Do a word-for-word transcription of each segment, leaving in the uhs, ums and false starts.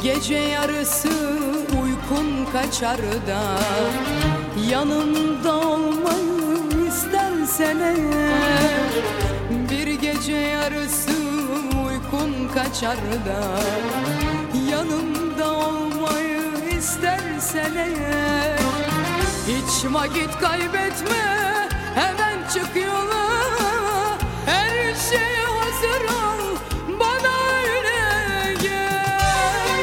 Gece yarısı uykun kaçar da yanımda olmayı istersen eğer, bir gece yarısı uykun kaçar da yanımda olmayı istersen eğer, hiç vakit kaybetme, hemen çık yola, her şey hazır ol, bana öyle gel.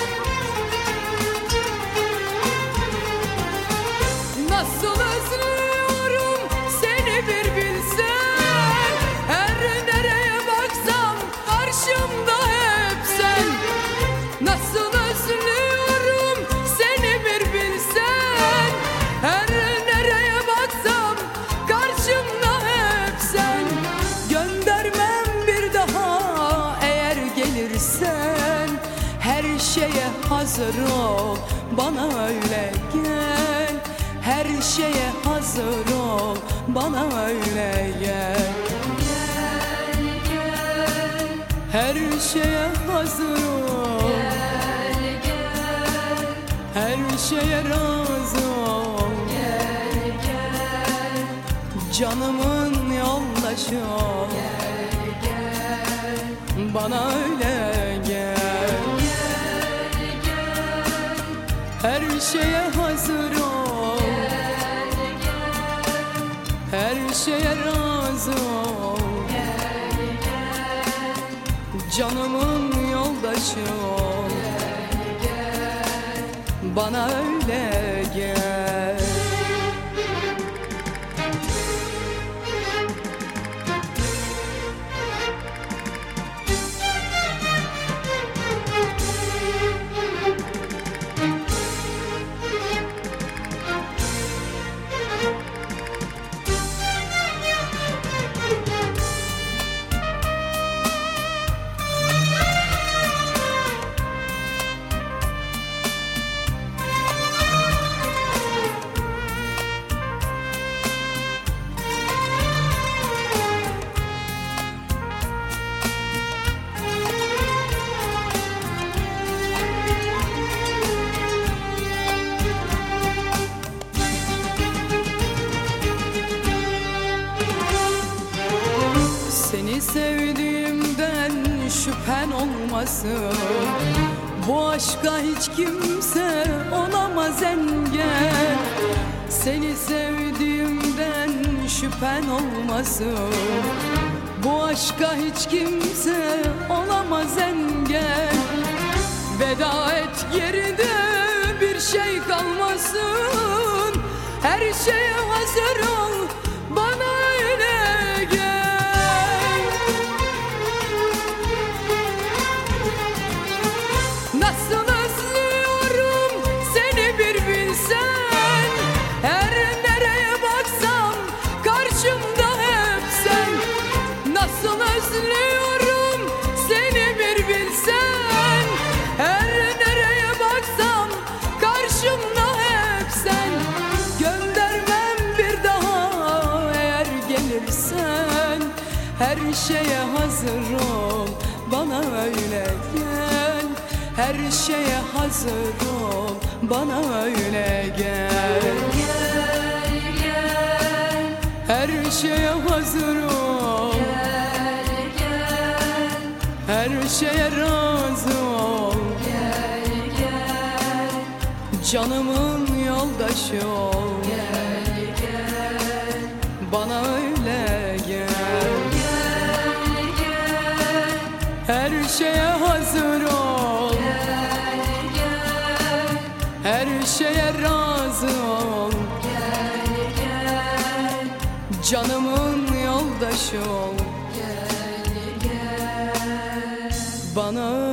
Nasıl özlüyorum seni bir bilsen, her nereye baksam karşımda hep sen. Nasıl özlüyorum seni bir bilsen, her nereye baksam karşımda hep sen. Göndermem bir daha eğer gelirsen, her şeye hazır ol, bana öyle gel. Her şeye hazır ol, bana öyle gel. Gel, gel. Her şeye hazır ol, Gel, gel. her şeye razı ol. Gel, gel. Canımın yoldaşı ol, Gel, gel. bana öyle gel. Gel, gel. Her şeye hazır ol, Gel, gel. her şeye razı ol. Gel, gel. Canımın yoldaşı ol, Gel, gel. bana öyle gel. Seni sevdiğimden şüphen olmasın, bu aşka hiç kimse olamaz engel. Seni sevdiğimden şüphen olmasın, bu aşka hiç kimse olamaz engel. Veda et geride, bir şey kalmasın, her şeye hazır ol, bana öyle gel. Nasıl özlüyorum seni bir bilsen, her nereye baksam karşımda hep sen. Nasıl özlüyorum seni bir bilsen, her nereye baksam karşımda hep sen. Göndermem bir daha eğer gelirsen, her şeye hazır ol, bana öyle gel. Her şeye hazır ol, bana öyle gel. Gel, gel. Her şeye hazır ol, Gel, gel. her şeye razı ol. Gel, gel. Canımın yoldaşı ol, Gel, gel. bana öyle gel. Gel, gel. Her şeye hazır ol, Gel, gel. her şeye razı ol. Gel, gel. Canımın yoldaşı ol, Gel, gel. bana